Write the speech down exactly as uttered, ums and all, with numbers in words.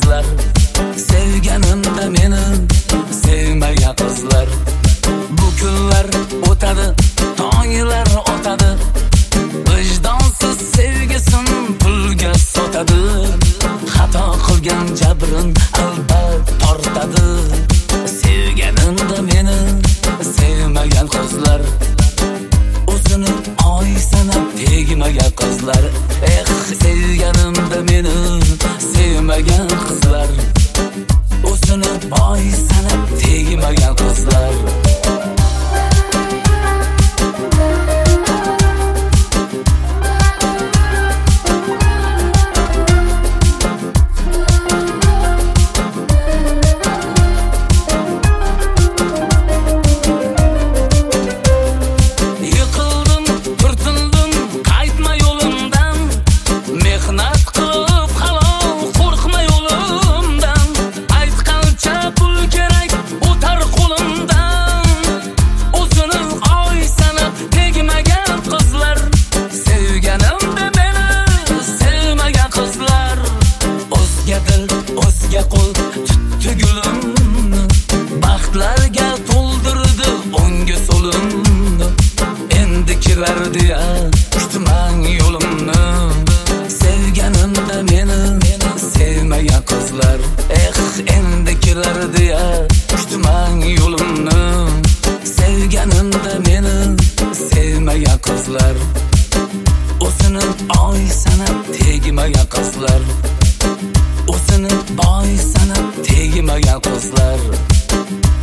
qizlar, sevganimda meni sevmagan qizlar. Bu kunlar o'tadi, tonglar otadi, vijdonsiz sevgisin pulga sotadi. Xato qilgan jabrin albat tortadi. Sevganimda meni sevmagan qizlar, o'zini oy sanab tegmagan qizlar. Eh, sevganimda meni sevmagan qizlar, o'zini boy sanab tegmagan qizlar. O'zga qo'l tutdi gulimni, baxtlarga to'ldirdi o'ngga so'limni. Endi kirar deya kutmang yo'limni. Sevganimda meni sevmagan qizlar, eh, endi kirar deya kutmang yo'limni. Sevganimda meni sevmagan qizlar, o'zini oy sanab tegmagan qizlar, o'zini boy sanab tegmagan qizlar.